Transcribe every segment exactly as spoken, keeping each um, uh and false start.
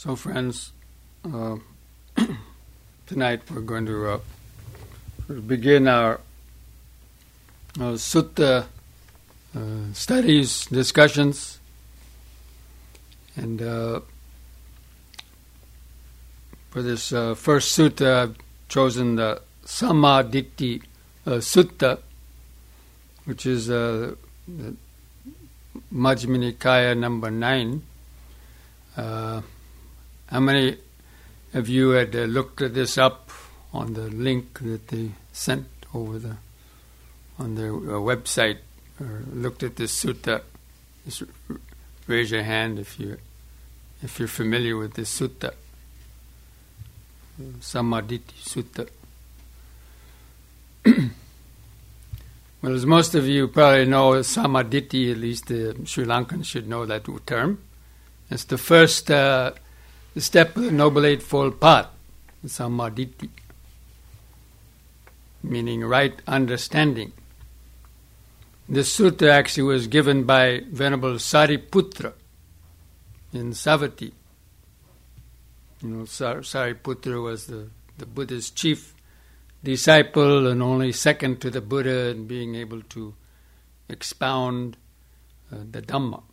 So, friends, uh, tonight we're going to uh, begin our uh, sutta uh, studies, discussions, and uh, for this uh, first sutta, I've chosen the Sammaditthi uh, Sutta, which is uh, the Majjhima Nikaya number nine. Uh, how many of you had uh, looked at this up on the link that they sent over the on their uh, website, or looked at this sutta? Just r- raise your hand if you if you're familiar with this sutta, Sammaditthi Sutta. Well, as most of you probably know, Sammaditthi, at least the Sri Lankans should know that term. It's the first uh, step of the Noble Eightfold Path, Sammaditthi, meaning right understanding. This sutta actually was given by Venerable Sariputra in Savatthi. You know, Sar- Sariputra was the, the Buddha's chief disciple and only second to the Buddha in being able to expound uh, the Dhamma.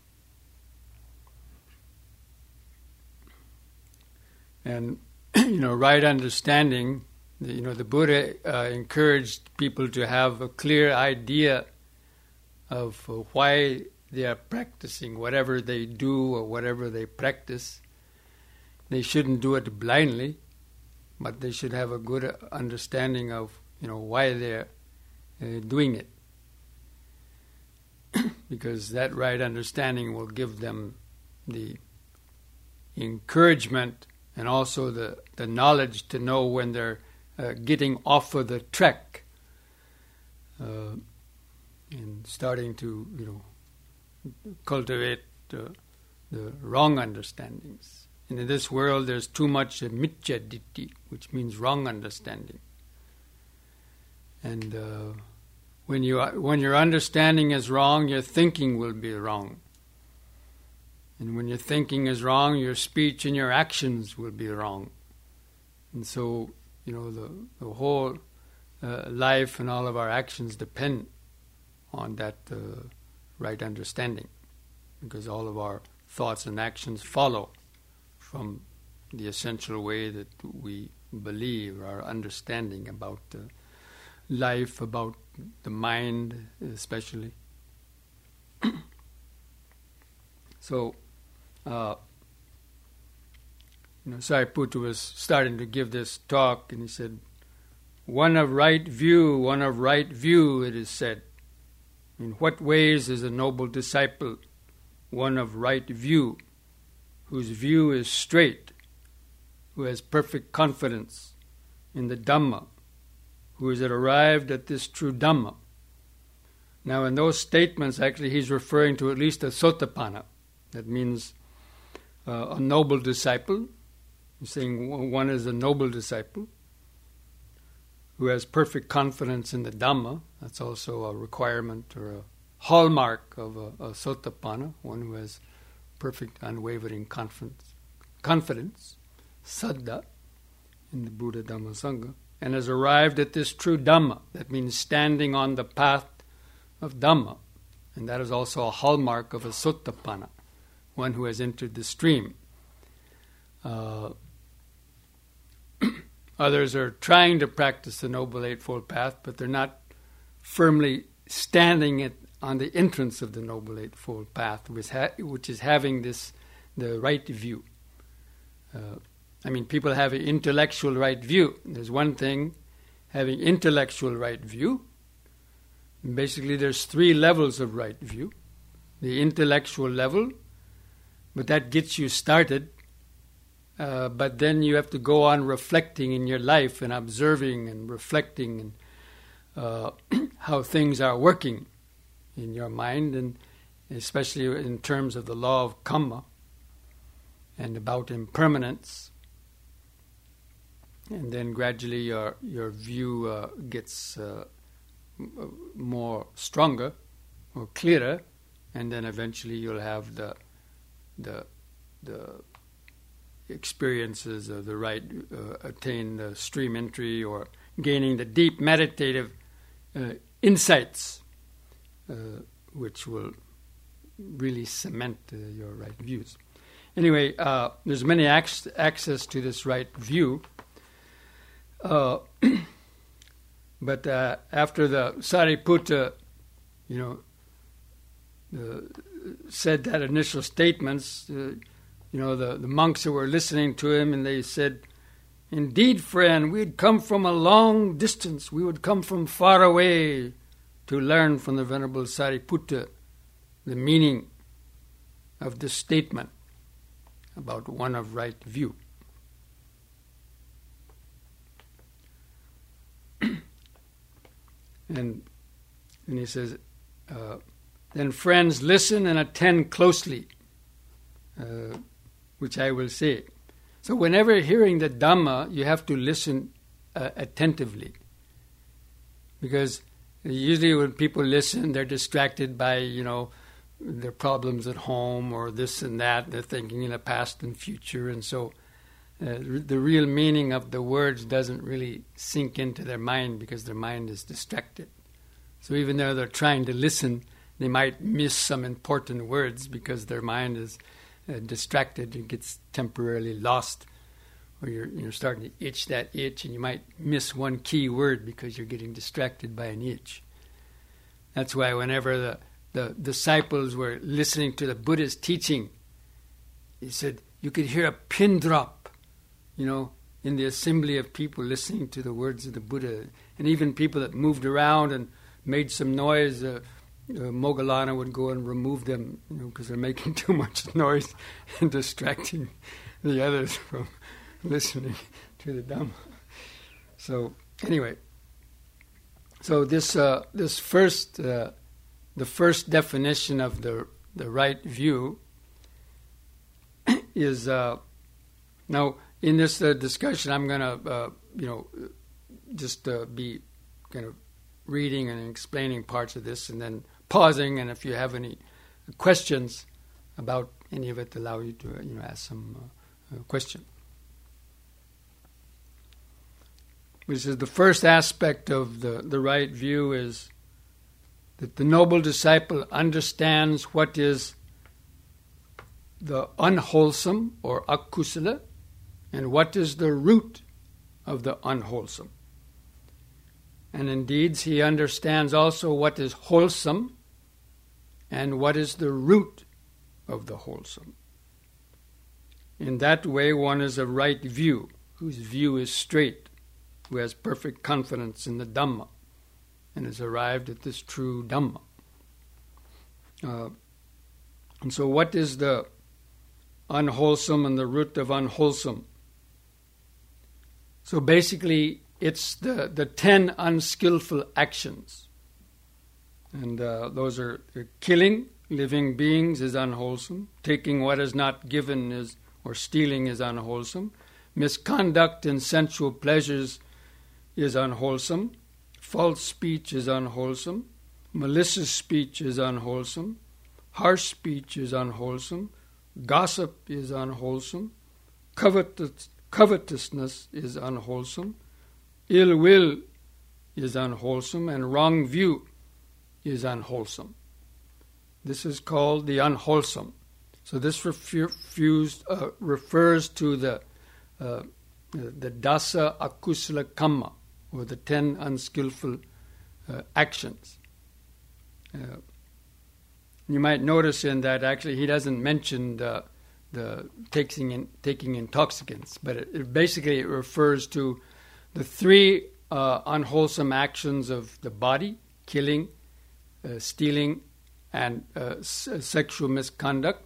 And, you know, right understanding, you know, the Buddha uh, encouraged people to have a clear idea of uh, why they are practicing whatever they do or whatever they practice. They shouldn't do it blindly, but they should have a good understanding of, you know, why they're uh, doing it. Because that right understanding will give them the encouragement and also the, the knowledge to know when they're uh, getting off of the track uh, and starting to, you know, cultivate uh, the wrong understandings. And in this world, there's too much uh, miccha ditti, which means wrong understanding. And uh, when you when your understanding is wrong, your thinking will be wrong. And when your thinking is wrong, your speech and your actions will be wrong. And so, you know, the, the whole uh, life and all of our actions depend on that uh, right understanding, because all of our thoughts and actions follow from the essential way that we believe, our understanding about uh, life, about the mind especially. So, uh, you know, Sariputta was starting to give this talk, and he said, one of right view, one of right view, it is said. In what ways is a noble disciple one of right view, whose view is straight, who has perfect confidence in the Dhamma, who has arrived at this true Dhamma? Now, in those statements, actually, he's referring to at least a Sotapanna. That means uh, a noble disciple. He's saying one is a noble disciple who has perfect confidence in the Dhamma. That's also a requirement or a hallmark of a, a Sotapanna, one who has perfect, unwavering confidence, confidence, saddha, in the Buddha, Dhamma, Sangha, and has arrived at this true Dhamma. That means standing on the path of Dhamma. And that is also a hallmark of a Sotapanna, one who has entered the stream. Uh, others are trying to practice the Noble Eightfold Path, but they're not firmly standing at, on the entrance of the Noble Eightfold Path, which, ha- which is having this the right view. Uh, I mean, people have an intellectual right view. There's one thing, having intellectual right view. And basically, there's three levels of right view. The intellectual level, but that gets you started. Uh, but then you have to go on reflecting in your life and observing and reflecting and uh, how things are working in your mind, and especially in terms of the law of karma and about impermanence. And then gradually your your view uh, gets uh, more stronger or clearer, and then eventually you'll have the the the experiences of the right, uh, attain the stream entry, or gaining the deep meditative uh, insights, uh, which will really cement uh, your right views. Anyway, uh, there's many ac- access to this right view. Uh, but uh, after the Sariputta, you know, uh, said that initial statements, uh, you know, the, the monks who were listening to him, and they said, "Indeed, friend, we had come from a long distance. We would come from far away to learn from the Venerable Sariputta the meaning of this statement about one of right view." and, and he says, uh, "Then friends, listen and attend closely, uh, which I will say." So whenever hearing the Dhamma, you have to listen uh, attentively. Because usually when people listen, they're distracted by, you know, their problems at home or this and that. They're thinking in the past and future. And so uh, the real meaning of the words doesn't really sink into their mind because their mind is distracted. So even though they're trying to listen, they might miss some important words because their mind is uh, distracted and gets temporarily lost. Or you're, you're starting to itch that itch, and you might miss one key word because you're getting distracted by an itch. That's why whenever the, the disciples were listening to the Buddha's teaching, he said you could hear a pin drop, you know, in the assembly of people listening to the words of the Buddha. And even people that moved around and made some noise, uh, uh, Moggallana would go and remove them, you know, because they're making too much noise and distracting the others from listening to the Dhamma. So anyway, so this uh, this first uh, the first definition of the the right view is uh, now in this uh, discussion I'm going to uh, you know just uh, be kind of reading and explaining parts of this and then pausing, and if you have any questions about any of it, allow you to uh, you know ask some uh, uh, question. Which is the first aspect of the, the right view, is that the noble disciple understands what is the unwholesome or akusala and what is the root of the unwholesome. And indeed, he understands also what is wholesome and what is the root of the wholesome. In that way, one is a right view, whose view is straight, who has perfect confidence in the Dhamma and has arrived at this true Dhamma. Uh, and so what is the unwholesome and the root of unwholesome? So basically, it's the, the ten unskillful actions. And uh, those are uh, killing living beings is unwholesome. Taking what is not given is, or stealing is unwholesome. Misconduct in sensual pleasures is unwholesome. False speech is unwholesome. Malicious speech is unwholesome. Harsh speech is unwholesome. Gossip is unwholesome. Covetous, covetousness is unwholesome. Ill will is unwholesome. And wrong view is unwholesome. This is called the unwholesome. So this refused, uh, refers to the, uh, the dasa akusala kamma, or the ten unskillful uh, actions. Uh, you might notice in that actually he doesn't mention the, the taking in, taking intoxicants, but it, it basically it refers to the three uh, unwholesome actions of the body: killing, uh, stealing, and uh, s- sexual misconduct,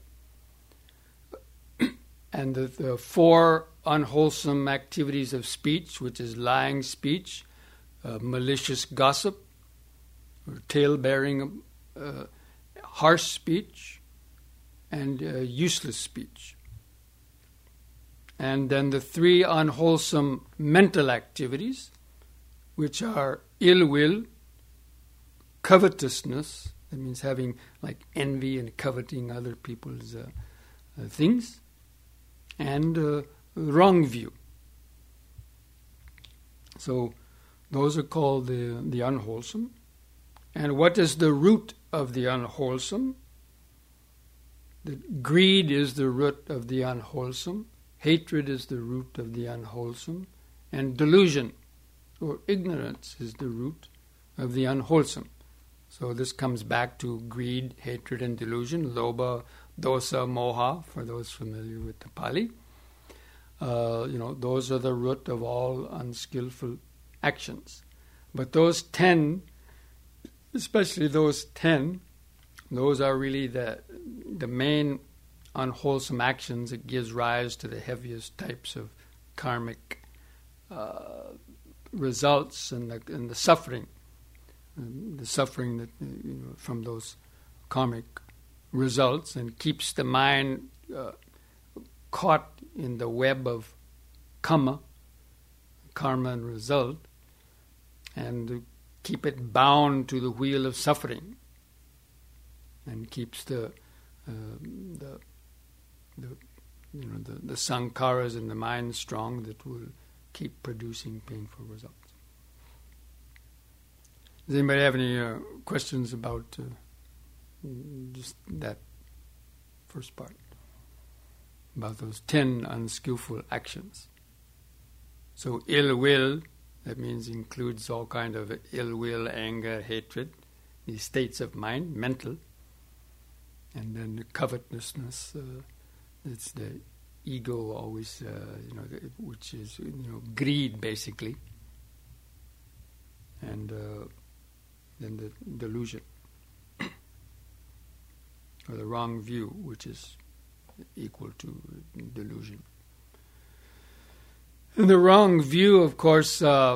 and the, the four unwholesome activities of speech, which is lying speech, uh, malicious gossip, or tale-bearing, uh, harsh speech, and uh, useless speech. And then the three unwholesome mental activities, which are ill will, covetousness, that means having like envy and coveting other people's uh, uh, things, and uh, wrong view. So those are called the, the unwholesome. And what is the root of the unwholesome? The greed is the root of the unwholesome. Hatred is the root of the unwholesome. And delusion or ignorance is the root of the unwholesome. So this comes back to greed, hatred, and delusion. Lobha, dosa, moha, for those familiar with the Pali. Uh, you know, those are the root of all unskillful actions. But those ten, especially those ten, those are really the the main unwholesome actions that gives rise to the heaviest types of karmic uh, results and the, and the suffering, and the suffering that you know, from those karmic results, and keeps the mind uh, caught in the web of karma, karma and result, and keep it bound to the wheel of suffering, and keeps the uh, the the you know the, the sankharas in the mind strong that will keep producing painful results. Does anybody have any uh, questions about uh, just that first part? About those ten unskillful actions. So ill will, that means includes all kind of ill will, anger, hatred, these states of mind, mental. And then the covetousness, uh, it's the ego always, uh, you know, the, which is, you know, greed basically. And uh, then the delusion, or the wrong view, which is equal to delusion. And the wrong view, of course, uh,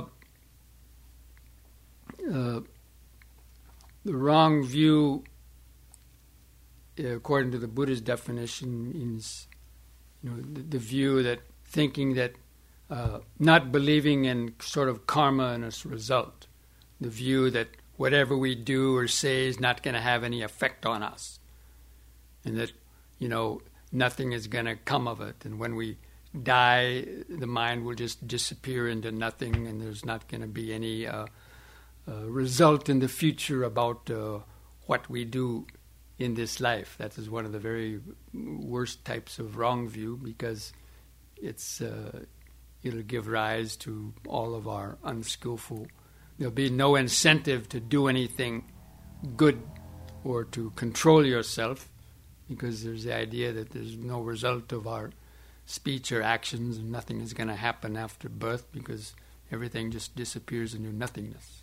uh, the wrong view, according to the Buddha's definition, means you know the, the view that thinking that uh, not believing in sort of karma and its result, the view that whatever we do or say is not going to have any effect on us, and that you know nothing is going to come of it, and when we die, the mind will just disappear into nothing, and there's not going to be any uh, uh, result in the future about uh, what we do in this life. That is one of the very worst types of wrong view, because it's uh, it'll give rise to all of our unskillful. There'll be no incentive to do anything good or to control yourself, because there's the idea that there's no result of our speech or actions, and nothing is going to happen after birth, because everything just disappears into nothingness.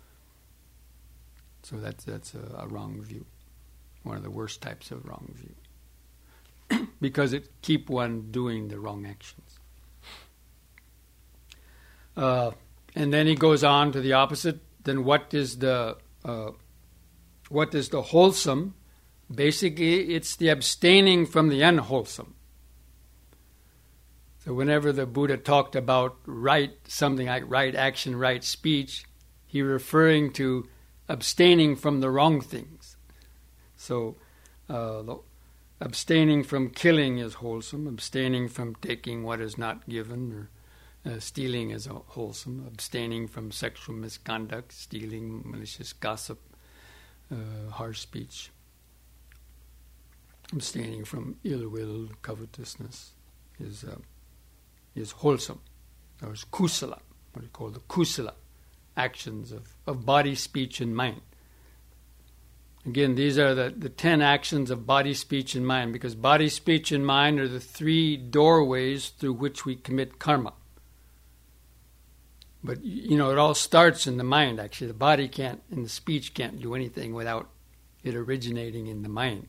So that's that's a, a wrong view, one of the worst types of wrong view, because it keep one doing the wrong actions. Uh, and then he goes on to the opposite. Then what is the uh, what is the wholesome? Basically, it's the abstaining from the unwholesome. So whenever the Buddha talked about right, something like right action, right speech, he referring to abstaining from the wrong things. So uh, the abstaining from killing is wholesome, abstaining from taking what is not given, or uh, stealing is wholesome, abstaining from sexual misconduct, stealing, malicious gossip, uh, harsh speech, abstaining from ill will, covetousness is uh, is wholesome. There's kusala, what we call the kusala actions of, of body, speech, and mind. Again, these are the, the ten actions of body, speech, and mind, because body, speech, and mind are the three doorways through which we commit karma. But, you know, it all starts in the mind, actually. The body can't, and the speech can't do anything without it originating in the mind.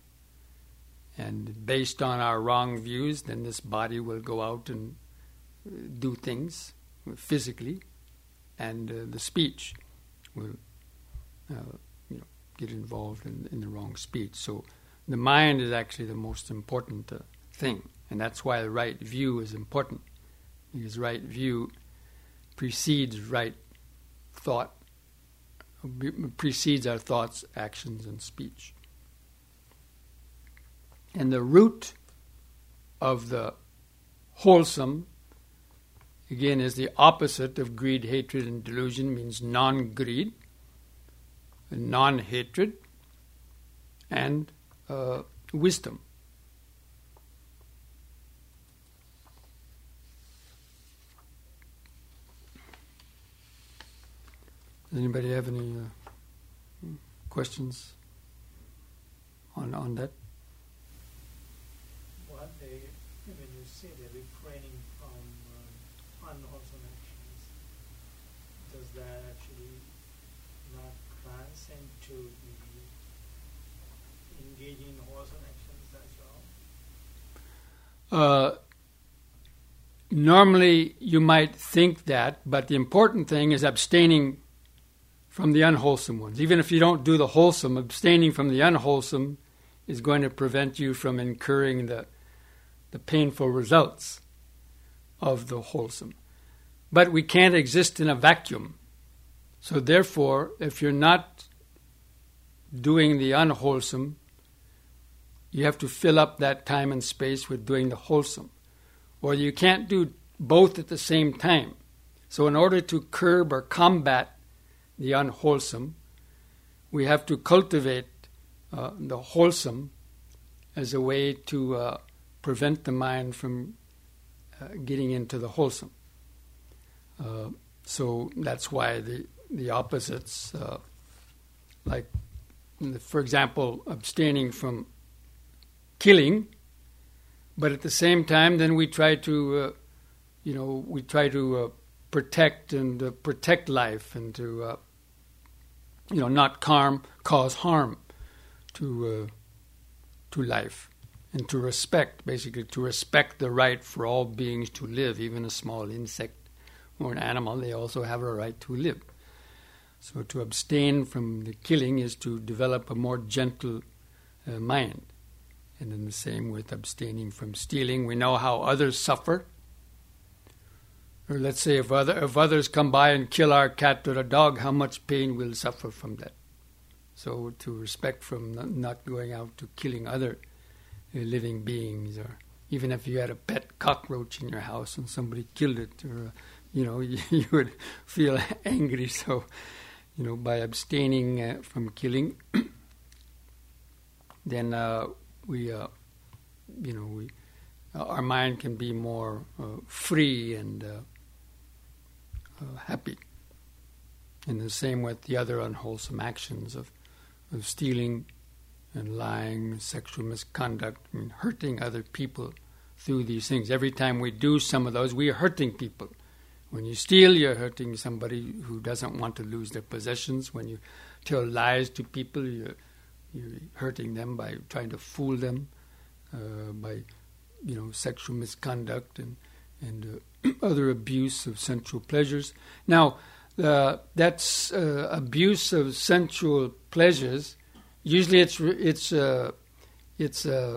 And based on our wrong views, then this body will go out and do things physically, and uh, the speech will uh, you know, get involved in, in the wrong speech. So the mind is actually the most important uh, thing, and that's why the right view is important, because right view precedes right thought, precedes our thoughts, actions, and speech. And the root of the wholesome, again, is the opposite of greed, hatred, and delusion, means non-greed, non-hatred, and uh, wisdom. Does anybody have any uh, questions on on that? What they, when you say they're refraining from um, unwholesome actions, does that actually not transcend to the engaging in wholesome actions as well? Uh, normally, you might think that, but the important thing is abstaining from the unwholesome ones. Even if you don't do the wholesome, abstaining from the unwholesome is going to prevent you from incurring the the painful results of the wholesome. But we can't exist in a vacuum. So therefore, if you're not doing the unwholesome, you have to fill up that time and space with doing the wholesome. Or you can't do both at the same time. So in order to curb or combat the unwholesome, we have to cultivate uh, the wholesome as a way to uh, prevent the mind from uh, getting into the wholesome. Uh, so that's why the, the opposites, uh, like, for example, abstaining from killing, but at the same time, then we try to, uh, you know, we try to uh, protect and uh, protect life and to, uh, you know, not harm, cause harm to uh, to life, and to respect, basically to respect the right for all beings to live, even a small insect or an animal, they also have a right to live. So to abstain from the killing is to develop a more gentle uh, mind. And in the same with abstaining from stealing, we know how others suffer. Or let's say if other if others come by and kill our cat or a dog, how much pain we'll suffer from that. So to respect from not, not going out to killing other uh, living beings, or even if you had a pet cockroach in your house and somebody killed it, or uh, you know, you, you would feel angry. So, you know, by abstaining uh, from killing, then uh, we, uh, you know, we uh, our mind can be more uh, free and uh, Uh, happy. And the same with the other unwholesome actions of, of stealing and lying, sexual misconduct, I mean, hurting other people through these things. Every time we do some of those, we are hurting people. When you steal, you're hurting somebody who doesn't want to lose their possessions. When you tell lies to people, you're, you're hurting them by trying to fool them, uh, by, you know, sexual misconduct and and uh, other abuse of sensual pleasures. Now, uh, that's uh, abuse of sensual pleasures. Usually, it's it's uh, it's uh,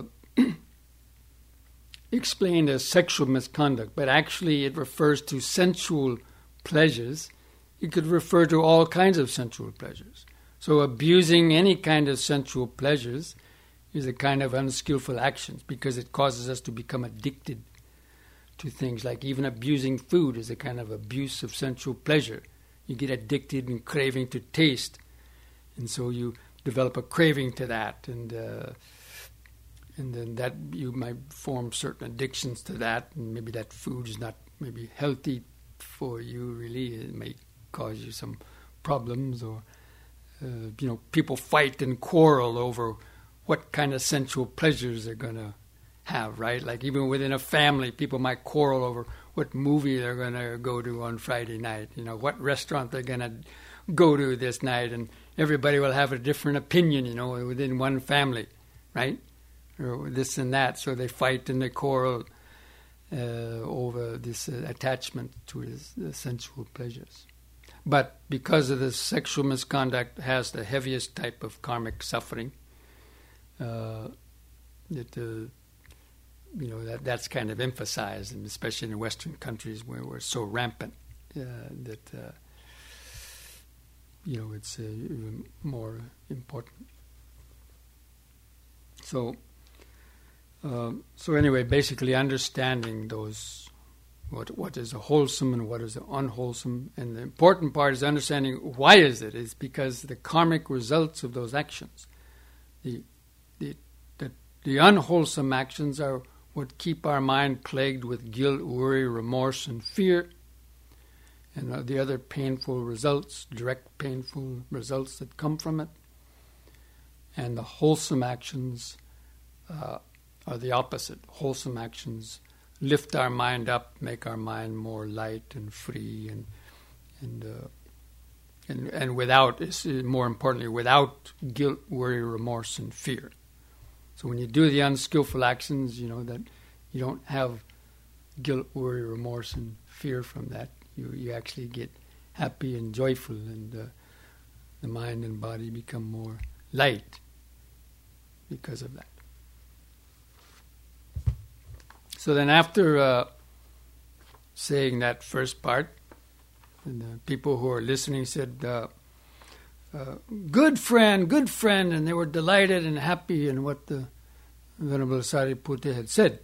explained as sexual misconduct, but actually, it refers to sensual pleasures. It could refer to all kinds of sensual pleasures. So, abusing any kind of sensual pleasures is a kind of unskillful actions because it causes us to become addicted to things. Like even abusing food is a kind of abuse of sensual pleasure. You get addicted and craving to taste, and so you develop a craving to that, and uh, and then that you might form certain addictions to that, and maybe that food is not maybe healthy for you. Really, it may cause you some problems, or uh, you know, people fight and quarrel over what kind of sensual pleasures they're going to have, right? Like even within a family, people might quarrel over what movie they're going to go to on Friday night, you know, what restaurant they're going to go to this night, and everybody will have a different opinion, you know, within one family, right? Or this and that, so they fight and they quarrel uh, over this uh, attachment to his, the sensual pleasures. But because of the sexual misconduct has the heaviest type of karmic suffering, uh, that uh, you know, that that's kind of emphasized, and especially in Western countries where we're so rampant uh, that uh, you know, it's uh, even more important. So Um, so anyway, basically understanding those, what what is wholesome and what is unwholesome. And the important part is understanding why is it? It's because the karmic results of those actions. The, the, the, the unwholesome actions are what keep our mind plagued with guilt, worry, remorse, and fear. And uh, the other painful results, direct painful results that come from it. And the wholesome actions uh, are the opposite. Wholesome actions lift our mind up, make our mind more light and free, and and uh, and, and without, more importantly, without guilt, worry, remorse, and fear. So when you do the unskillful actions, you know that you don't have guilt, worry, remorse, and fear from that. You you actually get happy and joyful, and uh, the mind and body become more light because of that. So then after uh, saying that first part, and the people who are listening said, uh, uh, good friend, good friend, and they were delighted and happy in what the Venerable Sariputta had said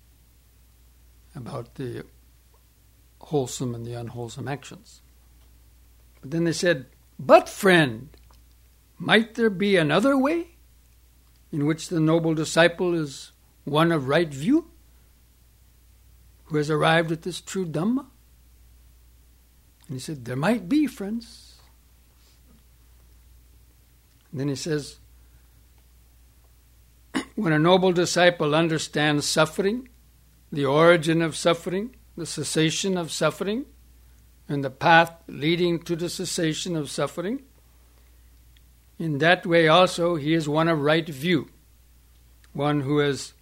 about the wholesome and the unwholesome actions. But then they said, but friend, might there be another way in which the noble disciple is one of right view, who has arrived at this true Dhamma? And he said, there might be, friends. And then he says, when a noble disciple understands suffering, the origin of suffering, the cessation of suffering, and the path leading to the cessation of suffering, in that way also he is one of right view, one who is,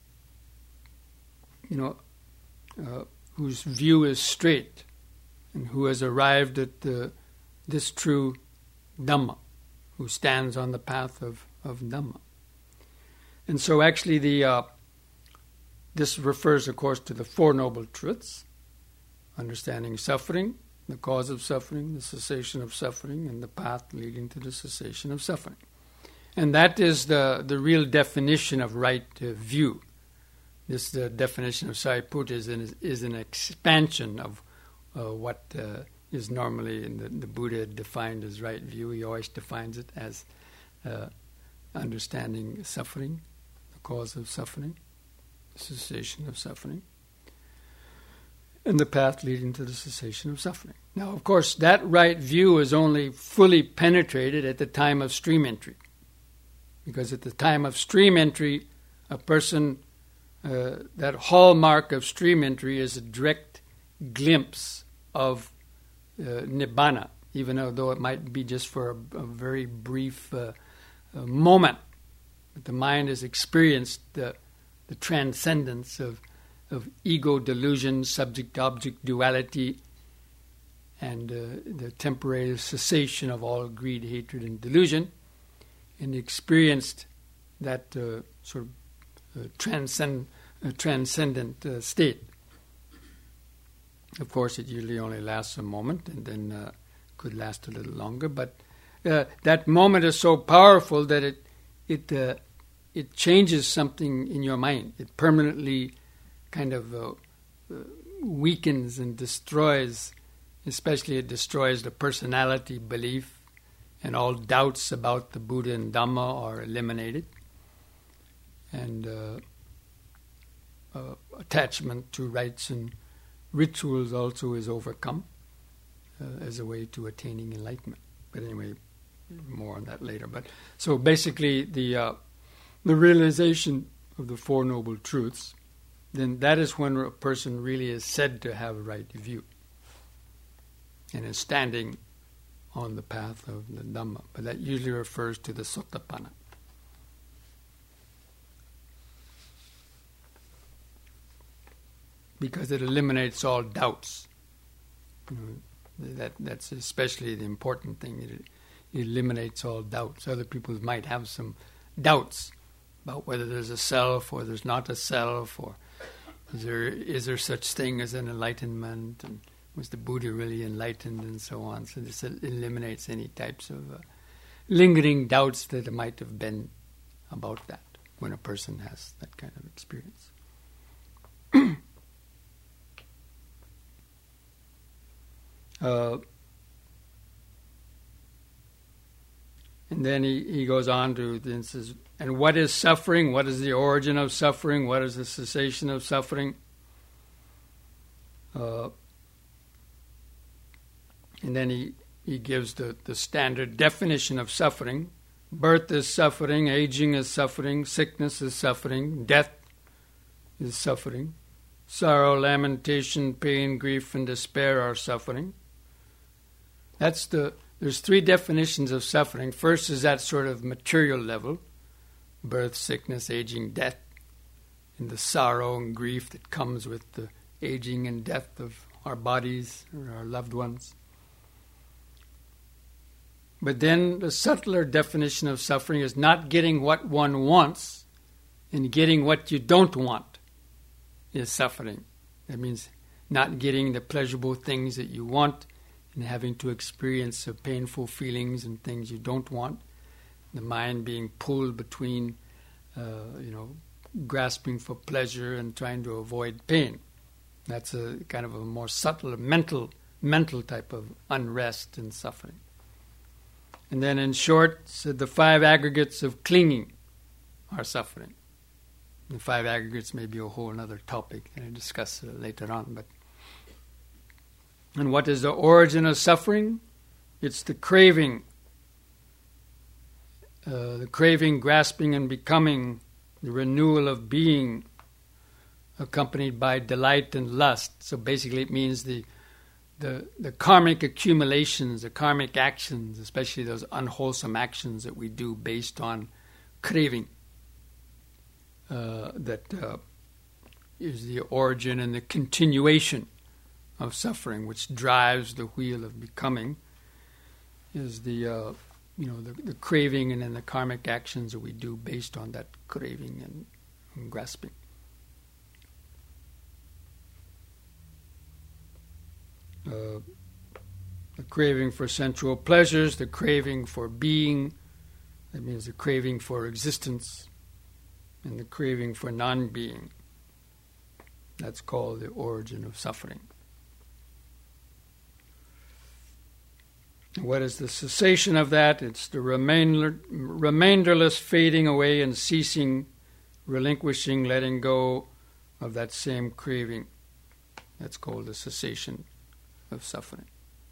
you know, uh, whose view is straight, and who has arrived at the, this true Dhamma, who stands on the path of, of Dhamma. And so actually the uh, this refers, of course, to the Four Noble Truths, understanding suffering, the cause of suffering, the cessation of suffering, and the path leading to the cessation of suffering. And that is the, the real definition of right uh, view. This the definition of Sariputta is an, is an expansion of uh, what uh, is normally in the, the Buddha defined as right view. He always defines it as uh, understanding suffering, the cause of suffering, the cessation of suffering, and the path leading to the cessation of suffering. Now, of course, that right view is only fully penetrated at the time of stream entry. Because at the time of stream entry, a person, uh, that hallmark of stream entry is a direct glimpse of uh, Nibbana, even though it might be just for a, a very brief uh, uh, moment. But the mind has experienced the, the transcendence of, of ego delusion, subject-object duality, and uh, the temporary cessation of all greed, hatred, and delusion, and experienced that uh, sort of uh, transcend, uh, transcendent uh, state. Of course, it usually only lasts a moment, and then uh, could last a little longer. But uh, that moment is so powerful that it it uh, it changes something in your mind. It permanently kind of uh, uh, weakens and destroys. Especially, it destroys the personality belief, and all doubts about the Buddha and Dhamma are eliminated, and uh, uh, attachment to rites and rituals also is overcome uh, as a way to attaining enlightenment. But anyway, more on that later. But so basically, the uh, the realization of the Four Noble Truths, then that is when a person really is said to have a right view, and is standing on the path of the Dhamma. But that usually refers to the Sotapanna. Because it eliminates all doubts. You know, that that's especially the important thing. It, it eliminates all doubts. Other people might have some doubts about whether there's a self or there's not a self, or is there is there such thing as an enlightenment, and was the Buddha really enlightened, and so on. So this eliminates any types of uh, lingering doubts that might have been about that. when a person has that kind of experience. uh, and then he, he goes on to then says, and what is suffering? What is the origin of suffering? What is the cessation of suffering? Uh, and then he, he gives the, the standard definition of suffering. Birth is suffering, aging is suffering, sickness is suffering, death is suffering, sorrow, lamentation, pain, grief, and despair are suffering. That's the, there's three definitions of suffering. First is that sort of material level, birth, sickness, aging, death, and the sorrow and grief that comes with the aging and death of our bodies or our loved ones. But then the subtler definition of suffering is not getting what one wants and getting what you don't want is suffering. That means not getting the pleasurable things that you want and having to experience the painful feelings and things you don't want. The mind being pulled between, uh, you know, grasping for pleasure and trying to avoid pain. That's a kind of a more subtle mental, mental type of unrest and suffering. And then in short, so the five aggregates of clinging are suffering. The five aggregates may be a whole other topic that I discuss uh, later on. But and what is the origin of suffering? It's the craving, uh, the craving, grasping, and becoming, the renewal of being, accompanied by delight and lust. So basically, it means the The, the karmic accumulations, the karmic actions, especially those unwholesome actions that we do based on craving, uh, that uh, is the origin and the continuation of suffering, which drives the wheel of becoming, is the uh, you know the, the craving and then the karmic actions that we do based on that craving and, and grasping. Uh, the craving for sensual pleasures, the craving for being, that means the craving for existence, and the craving for non-being. That's called the origin of suffering. What is the cessation of that? It's the remainder, remainderless fading away and ceasing, relinquishing, letting go of that same craving. That's called the cessation of suffering.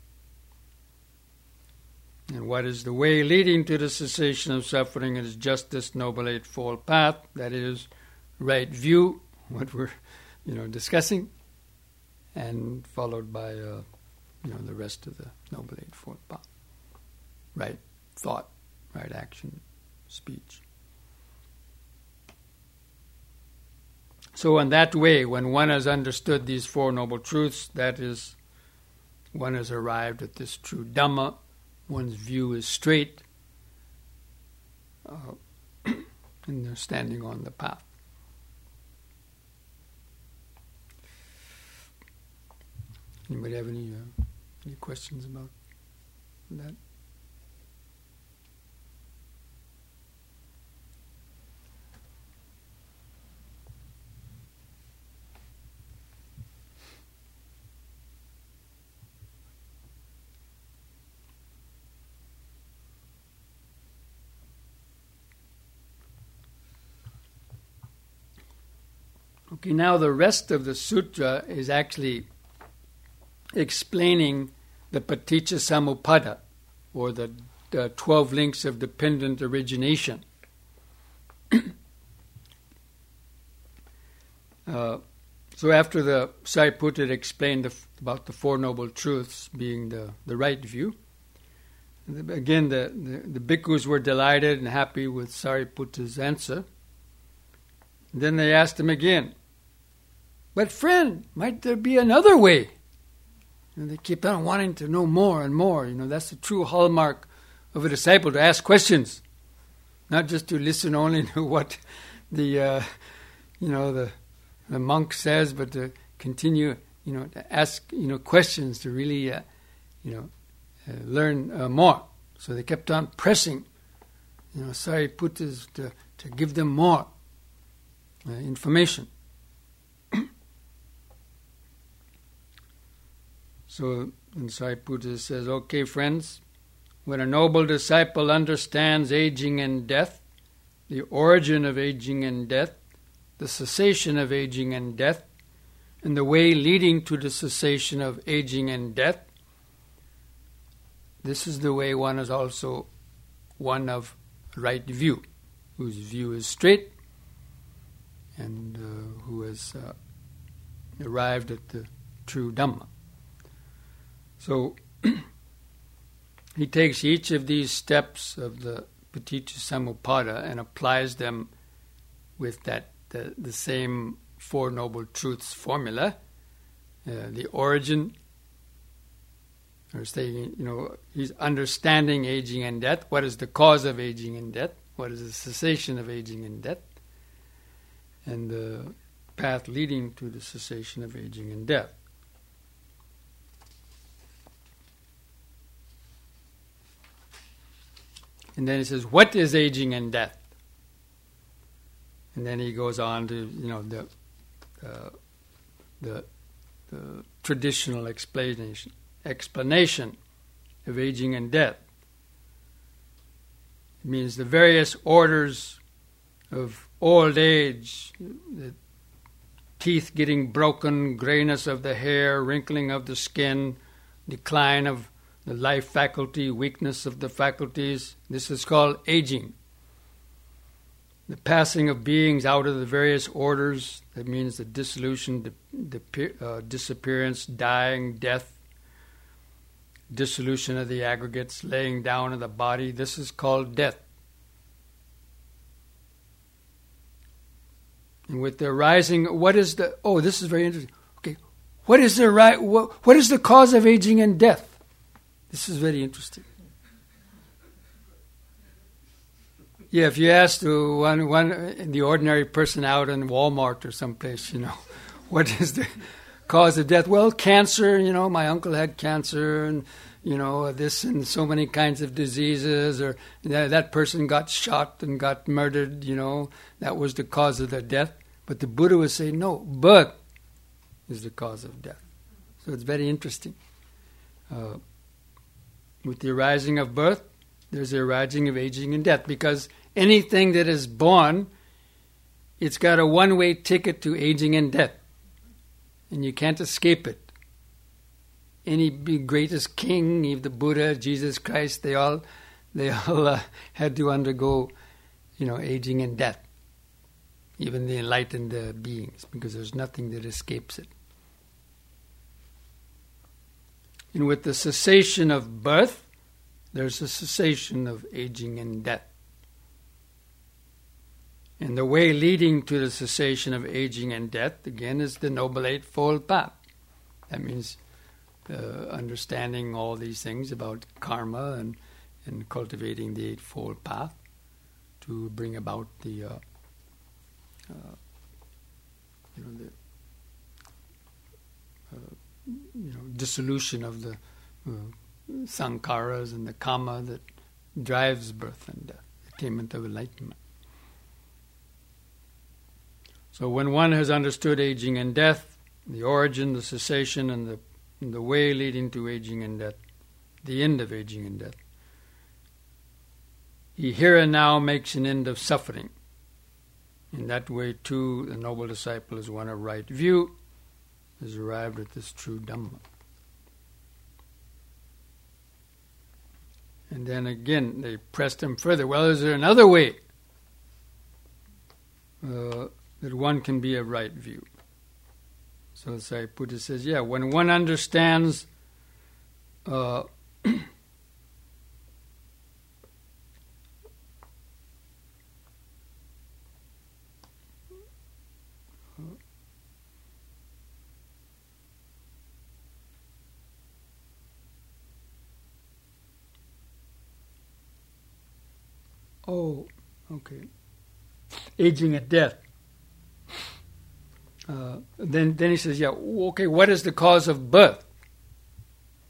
And what is the way leading to the cessation of suffering? It is just this Noble Eightfold Path, that is, right view, what we're, you know, discussing, and followed by, uh, you know, the rest of the Noble Eightfold Path. Right thought, right action, speech. So in that way, when one has understood these Four Noble Truths, that is, one has arrived at this true Dhamma, one's view is straight, uh, and they're standing on the path. Anybody have any uh, any questions about that? Okay, now the rest of the sutra is actually explaining the Paticca Samuppada, or the, the twelve links of dependent origination. uh, so after the Sariputta had explained the, about the Four Noble Truths being the, the right view, the, again the, the, the bhikkhus were delighted and happy with Sariputta's answer. And then they asked him again, "But friend, might there be another way?" And they keep on wanting to know more and more. You know, that's the true hallmark of a disciple, to ask questions, not just to listen only to what the, uh, you know, the the monk says, but to continue, you know, to ask, you know, questions to really, uh, you know, uh, learn uh, more. So they kept on pressing, you know, Sariputta's to to give them more uh, information. So, and Sariputta says, okay, friends, when a noble disciple understands aging and death, the origin of aging and death, the cessation of aging and death, and the way leading to the cessation of aging and death, this is the way one is also one of right view, whose view is straight and uh, who has uh, arrived at the true Dhamma. So he takes each of these steps of the Paticca Samuppada and applies them with that the, the same Four Noble Truths formula. Uh, the origin, or saying, you know, he's understanding aging and death. What is the cause of aging and death? What is the cessation of aging and death? And the path leading to the cessation of aging and death. And then he says, what is aging and death? And then he goes on to, you know, the uh, the, the traditional explanation explanation of aging and death. It means the various orders of old age, the teeth getting broken, grayness of the hair, wrinkling of the skin, decline of the life faculty, weakness of the faculties. This is called aging. The passing of beings out of the various orders, that means the dissolution, the, the uh, disappearance, dying, death, dissolution of the aggregates, laying down of the body. This is called death. And with the arising, what is the, oh, this is very interesting. Okay, what is the right, what, what is the cause of aging and death? This is very interesting. Yeah, if you ask the one, one, the ordinary person out in Walmart or someplace, you know, what is the cause of death? Well, cancer, you know, my uncle had cancer, and, you know, this and so many kinds of diseases, or that, that person got shot and got murdered, you know, that was the cause of their death. But the Buddha would say, no, birth is the cause of death. So it's very interesting. Uh, with the arising of birth, there's the arising of aging and death, because anything that is born, it's got a one-way ticket to aging and death, and you can't escape it. Any big greatest king, even the Buddha, Jesus Christ, they all, they all uh, had to undergo, you know, aging and death. Even the enlightened uh, beings, because there's nothing that escapes it. And with the cessation of birth, there's a cessation of aging and death. And the way leading to the cessation of aging and death, again, is the Noble Eightfold Path. That means uh, understanding all these things about karma and, and cultivating the Eightfold Path to bring about the, uh, uh, you know, the uh, you know, dissolution of the uh, sankharas and the kama that drives birth and death, attainment of enlightenment. So when one has understood aging and death, the origin, the cessation, and the, and the way leading to aging and death, the end of aging and death, he here and now makes an end of suffering. In that way, too, the noble disciple is one of right view, has arrived at this true Dhamma. And then again, they pressed him further. Well, is there another way uh, that one can be of right view? So Sariputta says, yeah, when one understands uh, Oh, okay. Aging and death. Uh, then, then he says, yeah, okay, what is the cause of birth?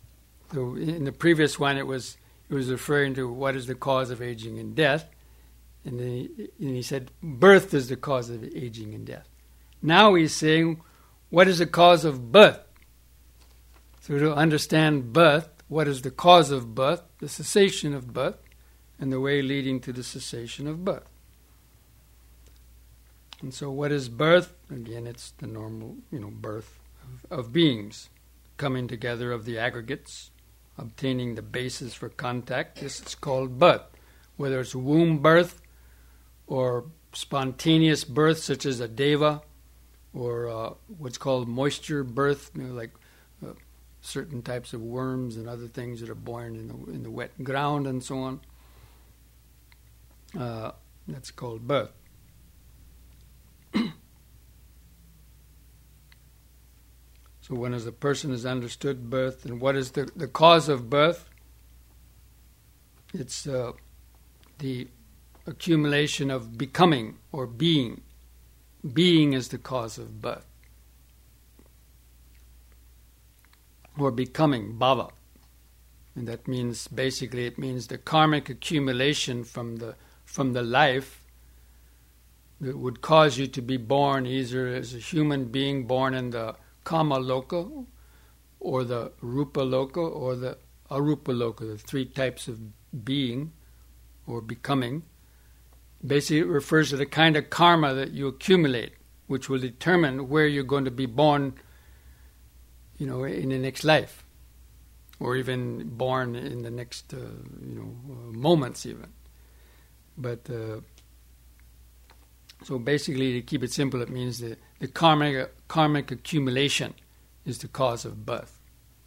So in the previous one, it was it was referring to what is the cause of aging and death. And then he, and he said, birth is the cause of aging and death. Now he's saying, what is the cause of birth? So to understand birth, what is the cause of birth, the cessation of birth, and the way leading to the cessation of birth. And so what is birth? Again, it's the normal, you know, birth of, of beings, coming together of the aggregates, obtaining the basis for contact. This is called birth. Whether it's womb birth or spontaneous birth, such as a deva, or uh, what's called moisture birth, you know, like uh, certain types of worms and other things that are born in the in the wet ground and so on. Uh, that's called birth. So when as a person has understood birth, and what is the, the cause of birth? It's uh, the accumulation of becoming or being. Being is the cause of birth. Or becoming, bhava. And that means, basically, it means the karmic accumulation from the from the life that would cause you to be born either as a human being born in the kama loka, or the rupa loka, or the arupa loka, the three types of being or becoming. Basically, it refers to the kind of karma that you accumulate, which will determine where you're going to be born, you know, in the next life, or even born in the next, uh, you know, uh, moments even. But uh, so basically, to keep it simple, it means that the karmic karmic accumulation is the cause of birth.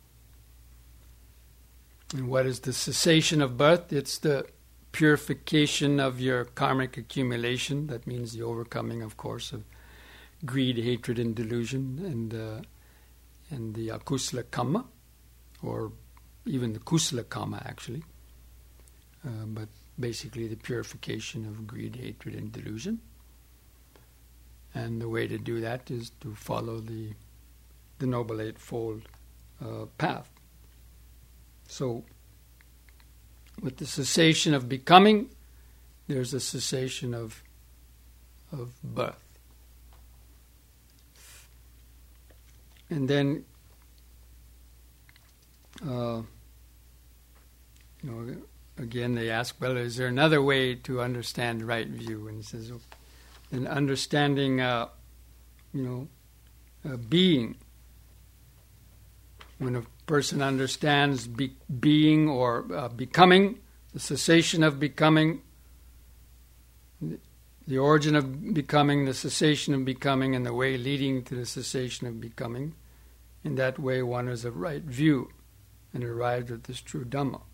And what is the cessation of birth? It's the purification of your karmic accumulation. That means the overcoming, of course, of greed, hatred, and delusion, and uh, and the akusala kamma, or even the kusala kamma, actually. Uh, but basically, the purification of greed, hatred, and delusion. And the way to do that is to follow the the Noble Eightfold uh, path. So, with the cessation of becoming, there's a cessation of of birth. And then, uh, you know, again they ask, well, is there another way to understand right view? And he says, in understanding, uh, you know, uh, being. When a person understands be- being or uh, becoming, the cessation of becoming, the origin of becoming, the cessation of becoming, and the way leading to the cessation of becoming, in that way one has a right view and arrived at this true Dhamma.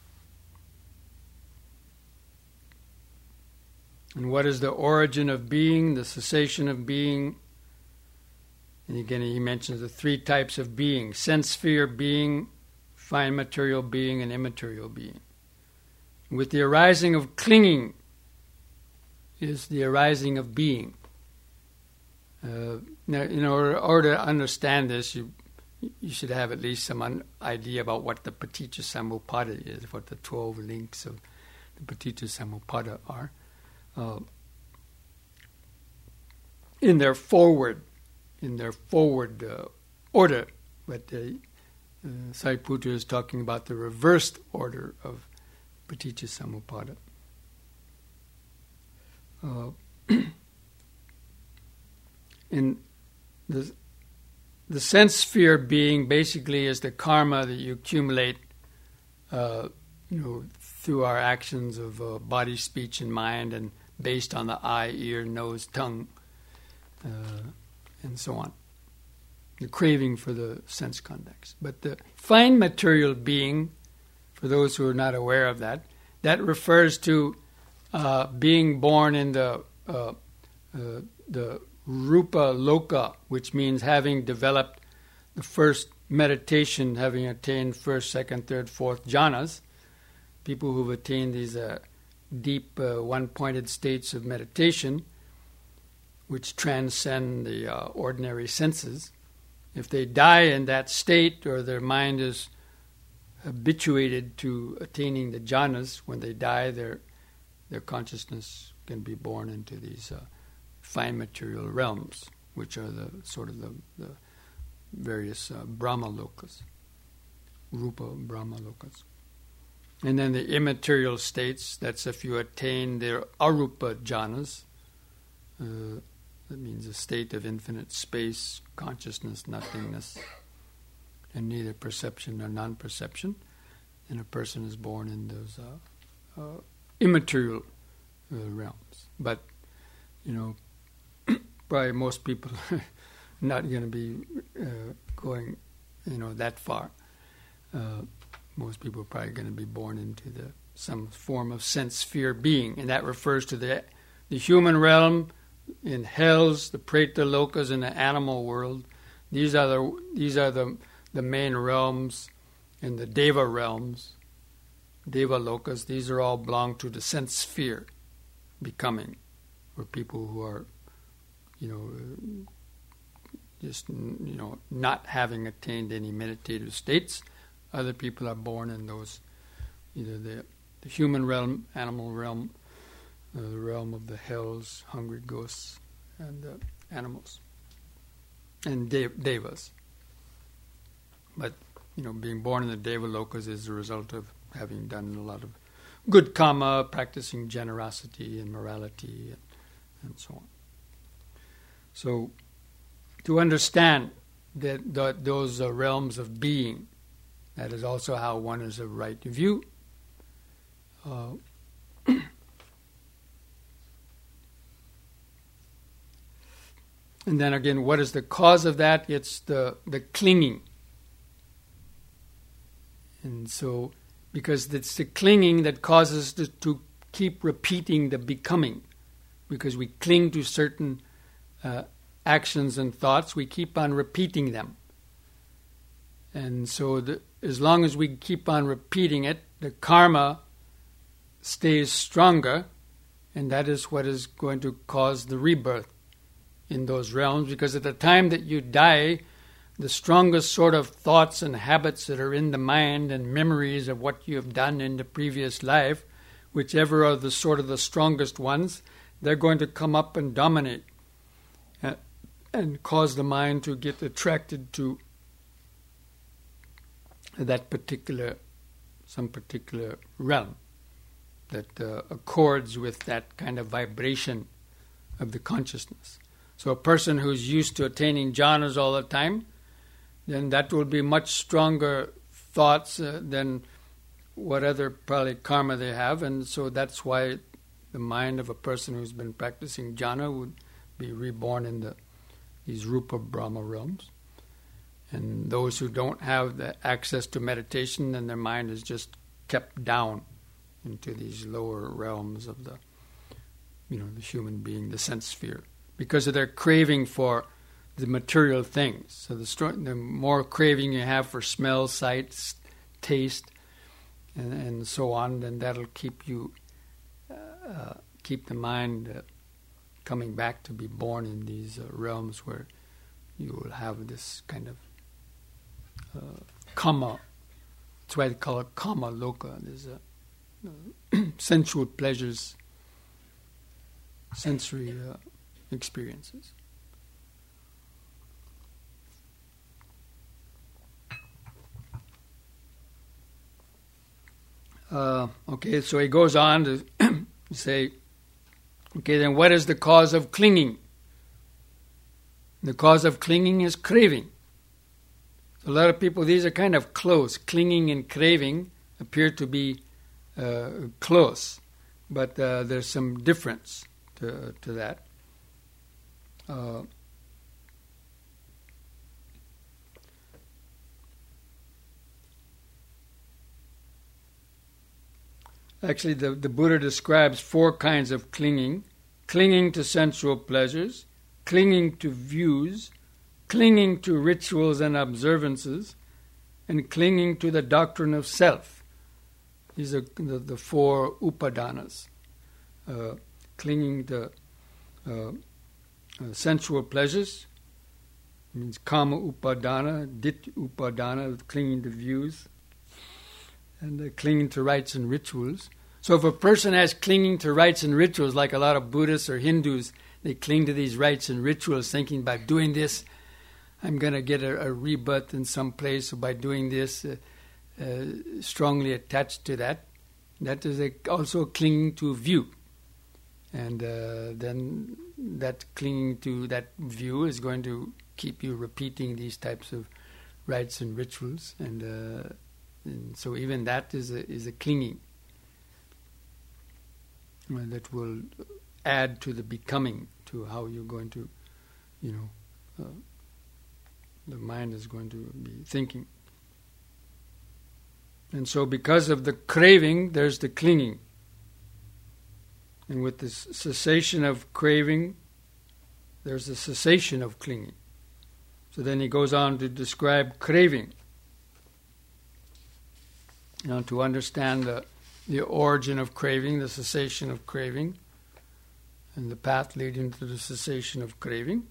And what is the origin of being, the cessation of being? And again, he mentions the three types of being: sense sphere being, fine material being, and immaterial being. With the arising of clinging is the arising of being. Uh, now, in order, order to understand this, you you should have at least some un- idea about what the Paticca Samuppada is, what the twelve links of the Paticca Samuppada are. Uh, in their forward, in their forward uh, order, but uh, uh, Sariputra is talking about the reversed order of Paticca Samuppada. Uh, in the the sense sphere being basically is the karma that you accumulate, uh, you know, through our actions of uh, body, speech, and mind, and based on the eye, ear, nose, tongue, uh, and so on. The craving for the sense contacts. But the fine material being, for those who are not aware of that, that refers to uh, being born in the uh, uh, the rupa loka, which means having developed the first meditation, having attained first, second, third, fourth jhanas. People who've attained these uh, deep uh, one-pointed states of meditation, which transcend the uh, ordinary senses, if they die in that state, or their mind is habituated to attaining the jhanas, when they die, their their consciousness can be born into these uh, fine material realms, which are the sort of the, the various uh, Brahmalokas, Rupa Brahmalokas. And then the immaterial states, that's if you attain their Arupa jhanas, uh, that means a state of infinite space, consciousness, nothingness, and neither perception nor non-perception, and a person is born in those uh, uh, immaterial uh, realms. But, you know, probably most people are not going to be uh, going, you know, that far. Uh, most people are probably going to be born into the some form of sense sphere being, and that refers to the the human realm, in hells, the Preta Lokas, in the animal world. These are the these are the the main realms, in the Deva realms, Deva Lokas. These are all belong to the sense sphere, becoming, or people who are, you know, just you know not having attained any meditative states. Other people are born in those, either the, the human realm, animal realm, uh, the realm of the hells, hungry ghosts, and uh, animals, and dev- devas. But, you know, being born in the Deva Lokas is a result of having done a lot of good karma, practicing generosity and morality, and, and so on. So, to understand that, that those uh, realms of being, that is also how one is of right view. Uh, and then again, what is the cause of that? It's the, the clinging. And so, because it's the clinging that causes us to keep repeating the becoming. Because we cling to certain uh, actions and thoughts, we keep on repeating them. And so the, as long as we keep on repeating it, the karma stays stronger, and that is what is going to cause the rebirth in those realms, because at the time that you die, the strongest sort of thoughts and habits that are in the mind and memories of what you have done in the previous life, whichever are the sort of the strongest ones, they're going to come up and dominate uh, and cause the mind to get attracted to that particular, some particular realm that uh, accords with that kind of vibration of the consciousness. So a person who's used to attaining jhanas all the time, then that will be much stronger thoughts uh, than what other probably karma they have, and so that's why the mind of a person who's been practicing jhana would be reborn in the these Rupa Brahma realms. And those who don't have the access to meditation, then their mind is just kept down into these lower realms of the, you know, the human being, the sense sphere, because of their craving for the material things. So the, stro- the more craving you have for smell, sight, taste, and, and so on, then that'll keep you, uh, keep the mind uh, coming back to be born in these uh, realms where you will have this kind of Uh, kama. That's why they call it kama loka. There's a, uh, sensual pleasures, sensory uh, experiences. Uh, okay, so he goes on to say, okay, then what is the cause of clinging? The cause of clinging is craving. A lot of people, these are kind of close. Clinging and craving appear to be uh, close, but uh, there's some difference to, to that. Uh, actually, the, the Buddha describes four kinds of clinging. Clinging to sensual pleasures, clinging to views, clinging to rituals and observances, and clinging to the doctrine of self. These are the, the four upadanas. Uh, clinging to uh, uh, sensual pleasures, means kama upadana, dit upadana, clinging to views, and uh, clinging to rites and rituals. So if a person has clinging to rites and rituals, like a lot of Buddhists or Hindus, they cling to these rites and rituals, thinking by doing this, I'm going to get a, a rebirth in some place. So by doing this, uh, uh, strongly attached to that, that is a, also clinging to view. And uh, then that clinging to that view is going to keep you repeating these types of rites and rituals. And, uh, and so even that is a, is a clinging uh, that will add to the becoming, to how you're going to, you know, uh, the mind is going to be thinking. And so because of the craving, there's the clinging. And with the cessation of craving, there's the cessation of clinging. So then he goes on to describe craving. You know, to understand the, the origin of craving, the cessation of craving, and the path leading to the cessation of craving.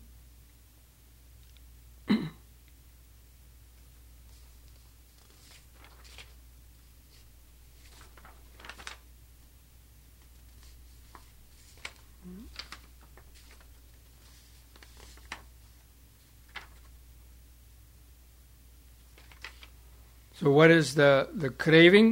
So what is the, the craving?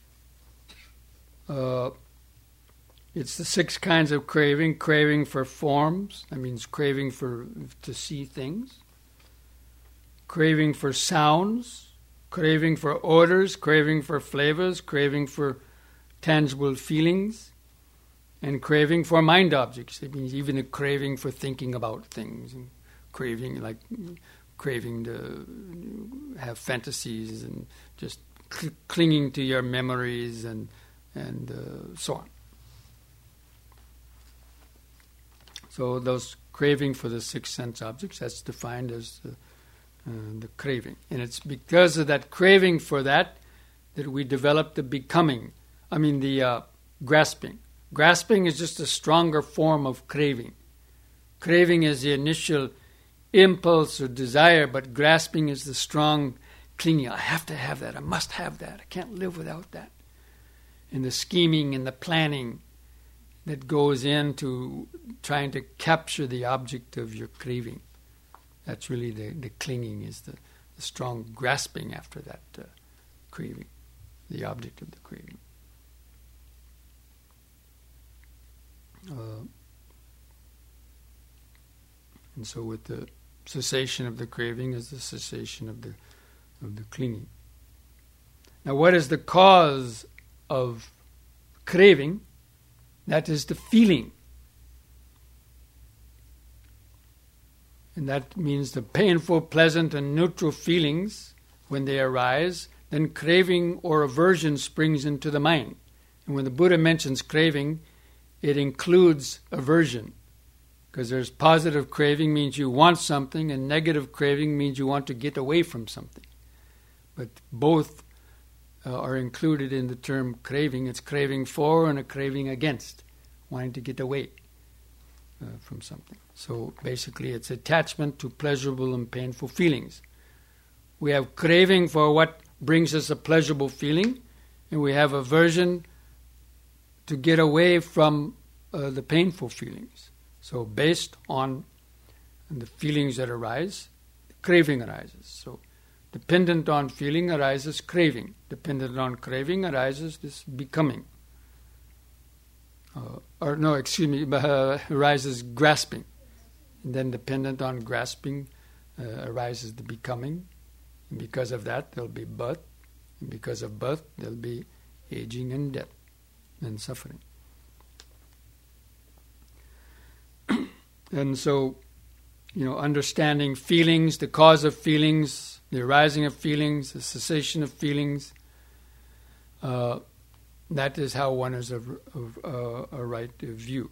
Uh, it's the six kinds of craving. Craving for forms, that means craving for to see things. Craving for sounds, craving for odors, craving for flavors, craving for tangible feelings, and craving for mind objects. It means even a craving for thinking about things, and craving like... craving to have fantasies and just cl- clinging to your memories and and uh, so on. So those craving for the six sense objects, that's defined as the, uh, the craving. And it's because of that craving for that that we develop the becoming. I mean the uh, grasping. Grasping is just a stronger form of craving. Craving is the initial impulse or desire, but grasping is the strong clinging. I have to have that. I must have that. I can't live without that. And the scheming and the planning that goes into trying to capture the object of your craving. That's really the, the clinging, is the, the strong grasping after that uh, craving, the object of the craving. Uh, and so with the cessation of the craving is the cessation of the of the clinging. Now, what is the cause of craving? That is the feeling. And that means the painful, pleasant, and neutral feelings, when they arise, then craving or aversion springs into the mind. And when the Buddha mentions craving, it includes aversion. Because there's positive craving means you want something, and negative craving means you want to get away from something. But both uh, are included in the term craving. It's craving for and a craving against, wanting to get away uh, from something. So basically it's attachment to pleasurable and painful feelings. We have craving for what brings us a pleasurable feeling, and we have aversion to get away from uh, the painful feelings. So based on the feelings that arise, craving arises. So dependent on feeling arises craving. Dependent on craving arises this becoming. Uh, or no, excuse me, uh, arises grasping. And then dependent on grasping uh, arises the becoming. And because of that, there'll be birth. And because of birth, there'll be aging and death and suffering. And so, you know, understanding feelings, the cause of feelings, the arising of feelings, the cessation of feelings, uh, that is how one is of, of uh, a right view.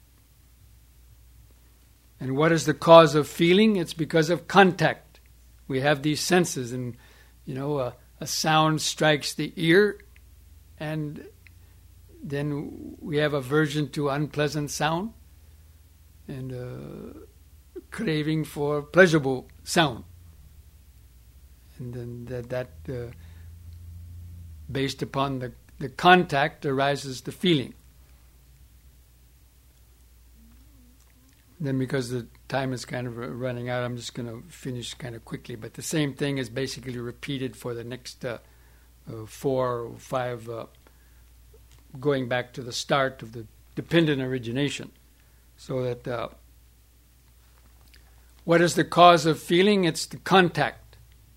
And what is the cause of feeling? It's because of contact. We have these senses, and, you know, a, a sound strikes the ear, and then we have aversion to unpleasant sound, and uh, craving for pleasurable sound. And then that, that uh, based upon the, the contact arises the feeling. Then because the time is kind of running out, I'm just going to finish kind of quickly. But the same thing is basically repeated for the next uh, uh, four or five, uh, going back to the start of the dependent origination. So that uh, what is the cause of feeling? It's the contact.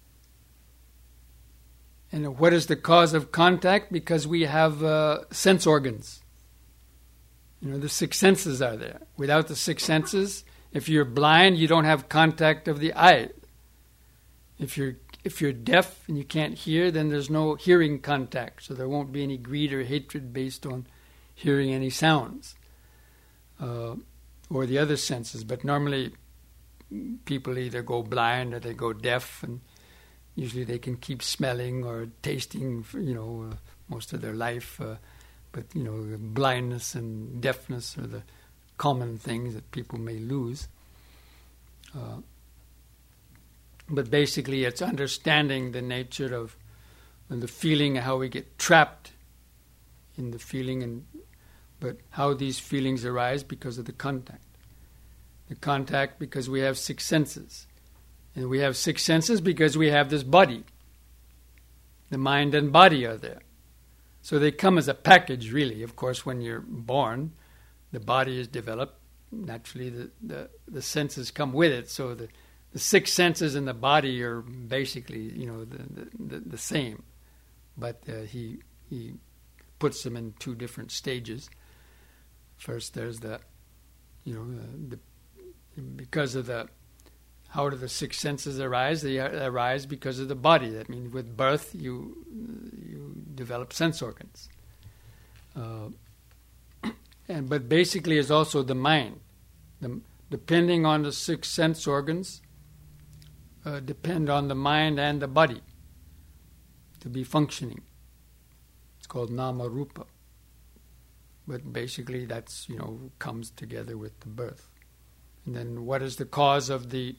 And what is the cause of contact? Because we have uh, sense organs. You know, the six senses are there. Without the six senses, if you're blind, you don't have contact of the eye. If you're if you're deaf and you can't hear, then there's no hearing contact. So there won't be any greed or hatred based on hearing any sounds uh, or the other senses. But normally, people either go blind or they go deaf, and usually they can keep smelling or tasting, you know, uh, most of their life. Uh, But, you know, blindness and deafness are the common things that people may lose. Uh, but basically it's understanding the nature of and the feeling, how we get trapped in the feeling, and but how these feelings arise because of the contact. The contact because we have six senses. And we have six senses because we have this body. The mind and body are there. So they come as a package, really. Of course, when you're born, the body is developed. Naturally, the, the, the senses come with it. So the, the six senses in the body are basically, you know, the the, the same. But uh, he he puts them in two different stages. First, there's the, you know, the, the because of the how do the six senses arise? They arise because of the body. That means with birth, you you develop sense organs. Uh, and but basically, it's also the mind. The, depending on the six sense organs, uh, depend on the mind and the body to be functioning. It's called nama rupa. But basically, that's, you know, comes together with the birth. And then, what is the cause of the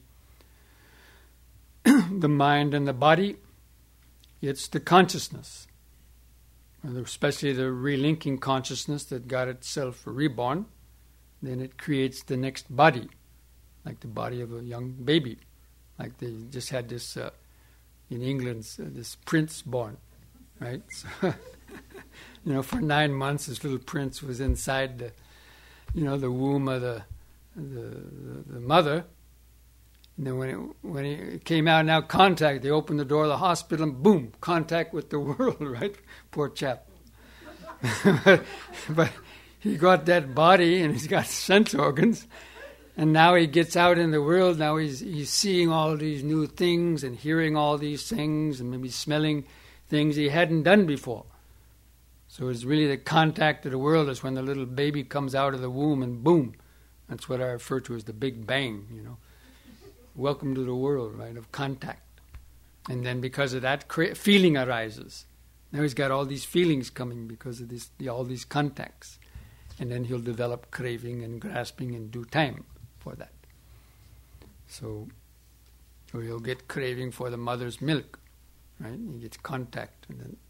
the mind and the body? It's the consciousness, and especially the relinking consciousness that got itself reborn. Then it creates the next body, like the body of a young baby. Like they just had this uh, in England, uh, this prince born, right? So, you know, for nine months, this little prince was inside the, you know, the womb of the the, the, the mother. And then when it, when he came out, now contact, they opened the door of the hospital and boom, contact with the world, right? Poor chap. but, but he got that body and he's got sense organs, and now he gets out in the world. Now he's he's seeing all these new things and hearing all these things and maybe smelling things he hadn't done before. So it's really the contact of the world is when the little baby comes out of the womb and boom. That's what I refer to as the Big Bang, you know. Welcome to the world, right, of contact. And then because of that, cra- feeling arises. Now he's got all these feelings coming because of this, all these contacts. And then he'll develop craving and grasping in due time for that. So, or he'll get craving for the mother's milk, right? He gets contact. And then.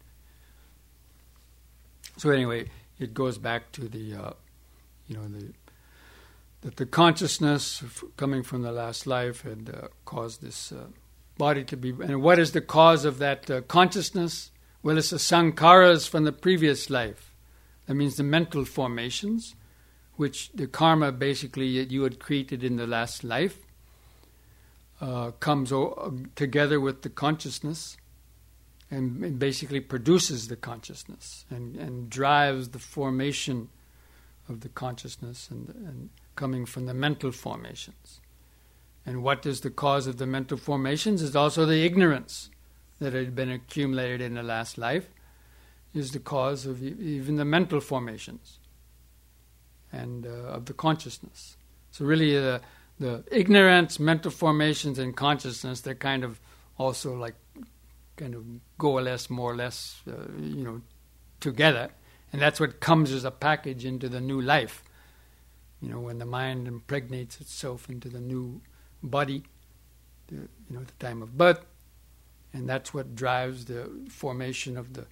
So anyway, it goes back to the, uh, you know, the that the consciousness coming from the last life had uh, caused this uh, body to be... And what is the cause of that uh, consciousness? Well, it's the sankharas from the previous life. That means the mental formations, which the karma basically that you had created in the last life uh, comes o- together with the consciousness and, and basically produces the consciousness and, and drives the formation of the consciousness and, and coming from the mental formations. And what is the cause of the mental formations is also the ignorance that had been accumulated in the last life is the cause of e- even the mental formations and uh, of the consciousness. So really the, the ignorance, mental formations, and consciousness, they're kind of also like kind of coalesce more or less, uh, you know, together. And that's what comes as a package into the new life. You know, when the mind impregnates itself into the new body, the, you know, at the time of birth, and that's what drives the formation of the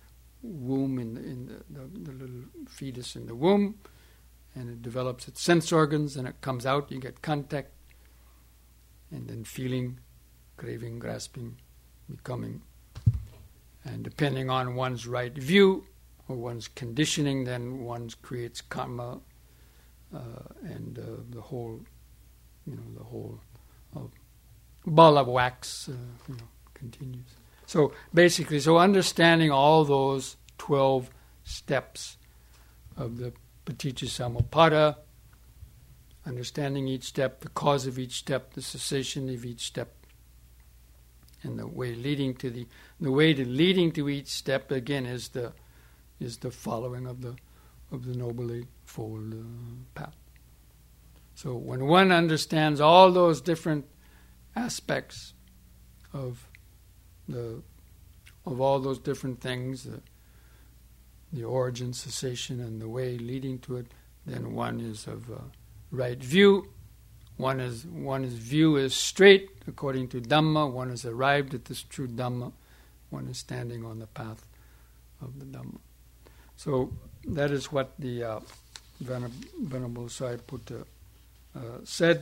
womb, in the, in the, the, the little fetus in the womb, and it develops its sense organs, and it comes out, you get contact, and then feeling, craving, grasping, becoming. And depending on one's right view, or one's conditioning, then one creates karma, uh, and uh, the whole, you know, the whole uh, ball of wax, uh, you know, continues. So basically, so understanding all those twelve steps of the Paticca understanding each step, the cause of each step, the cessation of each step, and the way leading to the the way to leading to each step again is the is the following of the of the Noble Eightfold uh, Path. So when one understands all those different aspects of the of all those different things, the, the origin, cessation, and the way leading to it, then one is of uh, right view. One is one's view is straight according to Dhamma. One has arrived at this true Dhamma. One is standing on the path of the Dhamma. So that is what the uh, Venerable Sariputta uh, said.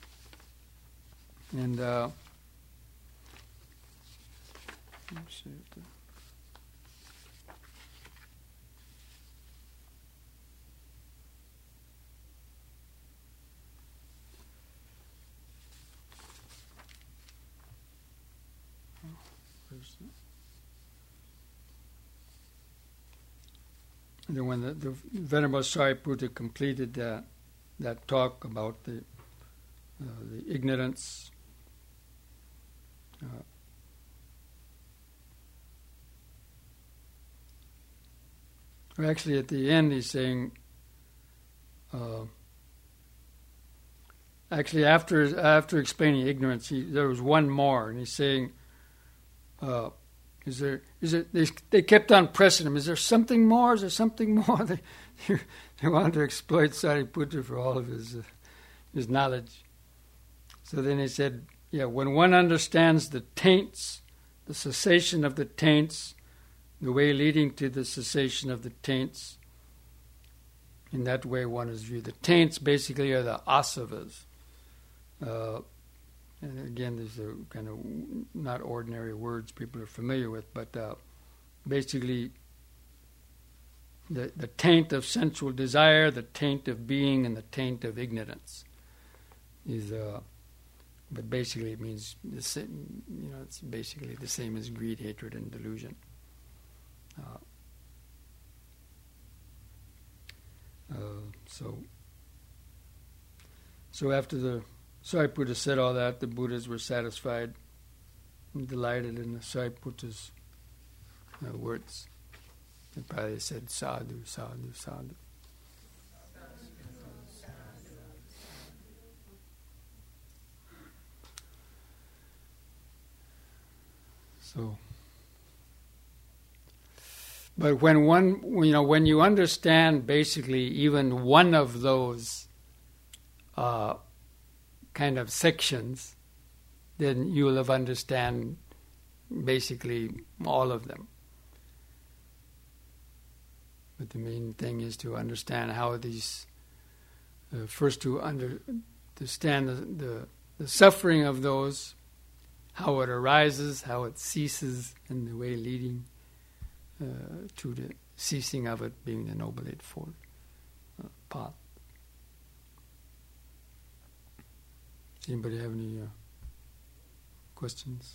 And uh, let's see if the And then when the, the Venerable Sariputta completed uh, that talk about the uh, the ignorance, uh, or actually at the end he's saying, uh, actually after after explaining ignorance, he, there was one more, and he's saying, uh, Is there? Is it? They, they kept on pressing him. Is there something more? Is there something more? They, they wanted to exploit Sariputta for all of his uh, his knowledge. So then he said, "Yeah, when one understands the taints, the cessation of the taints, the way leading to the cessation of the taints, in that way one is viewed. The taints basically are the asavas." Uh, And again, these are kind of not ordinary words people are familiar with, but uh, basically the the taint of sensual desire, the taint of being, and the taint of ignorance is. Uh, but basically, it means the same. You know, it's basically the same as greed, hatred, and delusion. Uh, uh, so, so after the Sariputta said all that, the Buddhas were satisfied and delighted in the Sariputta's uh, words. They probably said, sadhu, sadhu, sadhu. So, but when one, you know, when you understand basically even one of those uh, kind of sections, then you will have understand basically all of them. But the main thing is to understand how these, uh, first to under, understand the, the the suffering of those, how it arises, how it ceases, and the way leading uh, to the ceasing of it being the Noble Eightfold uh, path. Does anybody have any uh, questions?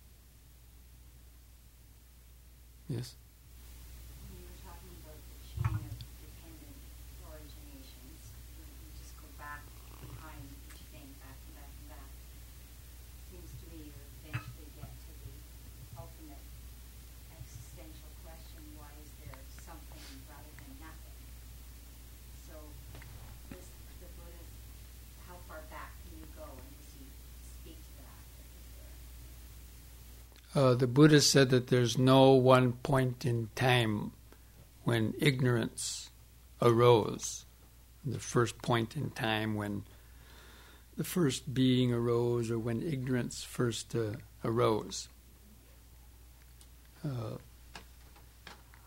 Yes? When you were talking about the chain of dependent originations, you, you just go back behind each thing, back and back and back. Seems to me you eventually get to the ultimate existential question, why is there something rather than nothing? So this, the Buddha's, how far back can you go, and does he speak to that? Is there Uh, the Buddha said that there's no one point in time when ignorance arose. The first point in time when the first being arose, or when ignorance first uh, arose. Uh,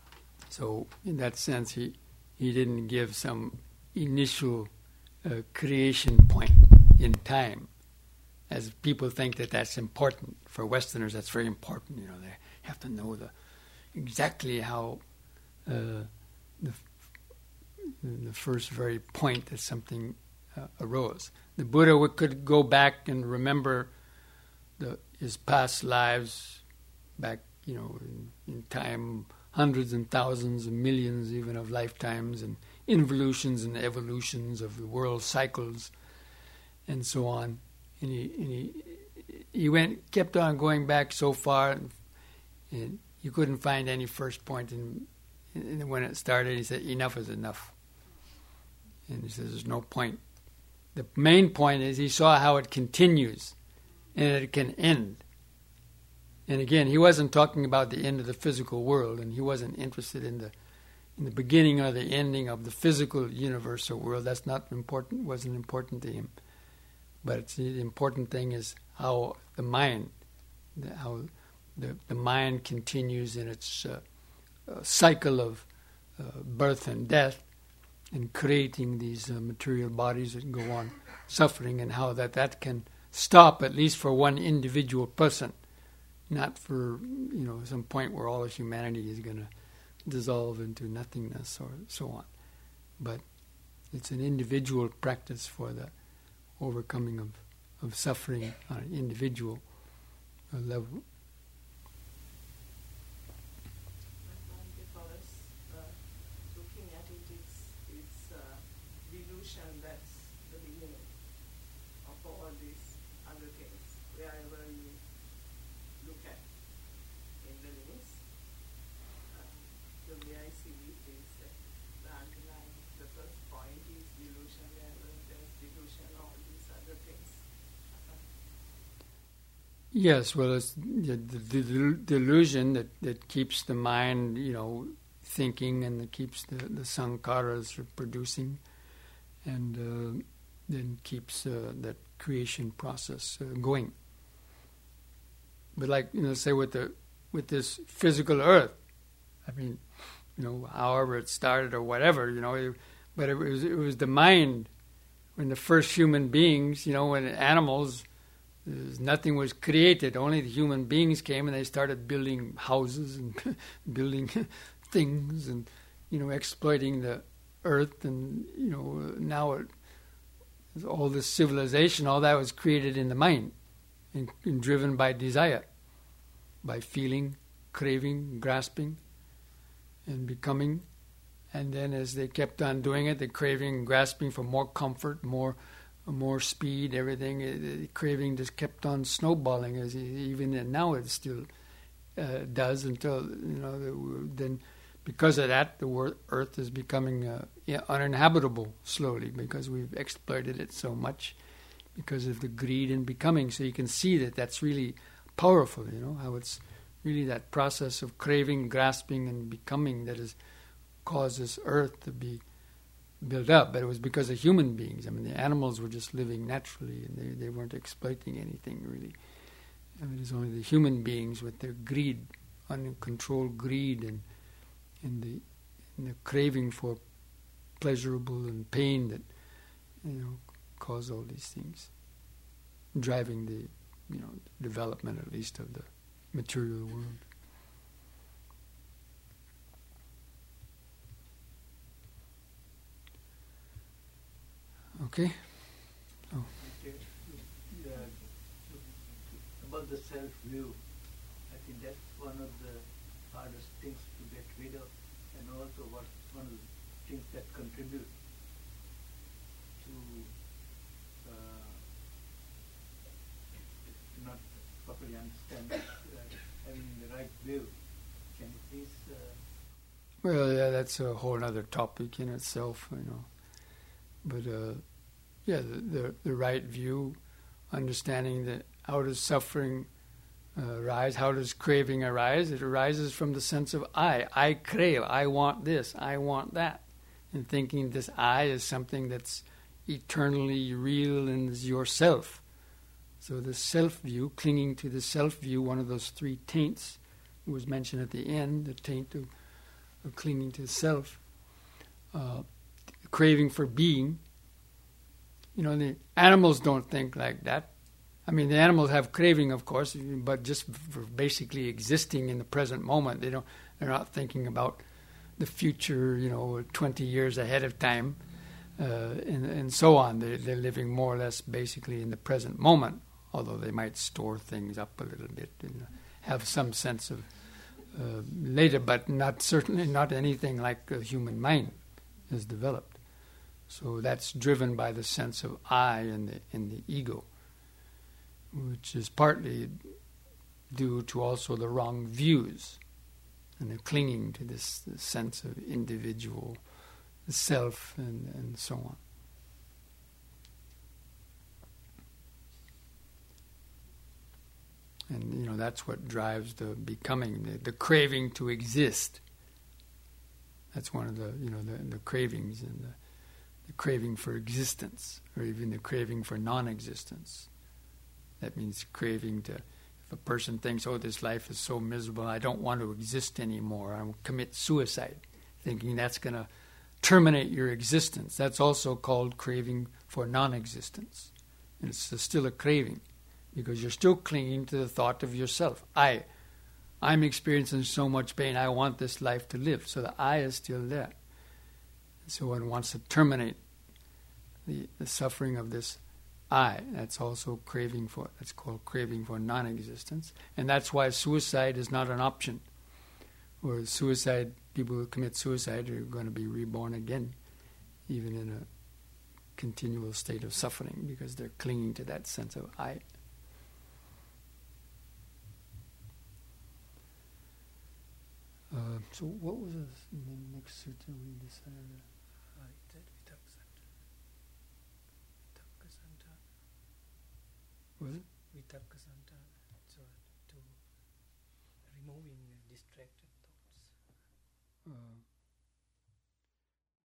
So in that sense, he, he didn't give some initial uh, creation point in time, as people think that that's important. For Westerners, that's very important. You know, they have to know the exactly how uh, the the first very point that something uh, arose. The Buddha would, could go back and remember the, his past lives back, you know, in, in time, hundreds and thousands and millions even of lifetimes, and involutions and evolutions of the world cycles and so on. And he, and he, he went, kept on going back so far, and, and you couldn't find any first point. And, and when it started, he said, enough is enough. And he says, there's no point. The main point is he saw how it continues and it can end. And again, he wasn't talking about the end of the physical world, and he wasn't interested in the in the beginning or the ending of the physical universal world. That's not important, wasn't important to him. But it's, the important thing is how the mind, the, how the, the mind continues in its uh, uh, cycle of uh, birth and death, and creating these uh, material bodies that go on suffering, and how that, that can stop, at least for one individual person, not for, you know, some point where all of humanity is going to dissolve into nothingness or so on. But it's an individual practice for the overcoming of, of suffering on an individual uh, level. Yes, well, it's the, the, the delusion that, that keeps the mind, you know, thinking, and that keeps the, the sankharas producing, and uh, then keeps uh, that creation process uh, going. But like, you know, say with the with this physical earth, I mean, you know, however it started or whatever, you know, it, but it was it was the mind when the first human beings, you know, when animals. Nothing was created. Only the human beings came, and they started building houses and building things, and, you know, exploiting the earth. And, you know, now it, all this civilization, all that was created in the mind, and, and driven by desire, by feeling, craving, grasping, and becoming. And then as they kept on doing it, the craving and grasping for more comfort, more more speed, everything, the craving just kept on snowballing, as even and now it still uh, does, until, you know, then because of that, the earth is becoming uh, uninhabitable slowly, because we've exploited it so much because of the greed and becoming. So you can see that that's really powerful, you know, how it's really that process of craving, grasping, and becoming that has caused this earth to be built up. But it was because of human beings. I mean, the animals were just living naturally, and they, they weren't exploiting anything really. I mean, it's only the human beings with their greed, uncontrolled greed, and and the and the craving for pleasurable and pain that, you know, cause all these things, driving the, you know, development at least of the material world. Okay. Oh. Okay. Yeah. About the self-view, I think that's one of the hardest things to get rid of, and also what one of the things that contribute to uh, not properly understand uh, having the right view. Can you please? Uh, well, yeah, that's a whole other topic in itself, you know. But uh, yeah, the, the the right view, understanding that how does suffering uh, arise, how does craving arise? It arises from the sense of I. I crave, I want this, I want that. And thinking this I is something that's eternally real and is yourself. So the self-view, clinging to the self-view, one of those three taints was mentioned at the end, the taint of of clinging to self, uh, craving for being. You know, the animals don't think like that. I mean, the animals have craving, of course, but just for basically existing in the present moment. They don't. They're not thinking about the future. You know, twenty years ahead of time, uh, and and so on. They're, they're living more or less basically in the present moment. Although they might store things up a little bit and have some sense of uh, later, but not certainly not anything like the human mind has developed. So that's driven by the sense of I and the in the ego, which is partly due to also the wrong views and the clinging to this, this sense of individual self and, and so on. And, you know, that's what drives the becoming, the, the craving to exist. That's one of the, you know, the, the cravings, and the, the craving for existence, or even the craving for non-existence. That means craving to, if a person thinks, oh, this life is so miserable, I don't want to exist anymore, I will commit suicide, thinking that's going to terminate your existence. That's also called craving for non-existence. And it's still a craving, because you're still clinging to the thought of yourself. I, I'm experiencing so much pain, I want this life to live. So the I is still there. So one wants to terminate the, the suffering of this I. That's also craving for, that's called craving for non-existence. And that's why suicide is not an option. Or suicide, people who commit suicide are going to be reborn again, even in a continual state of suffering, because they're clinging to that sense of I. Uh, so what was the next sutta we decided? Uh, that Vitakasanta. Vitakasanta. Was it? Vitakasanta. So to removing uh, distracted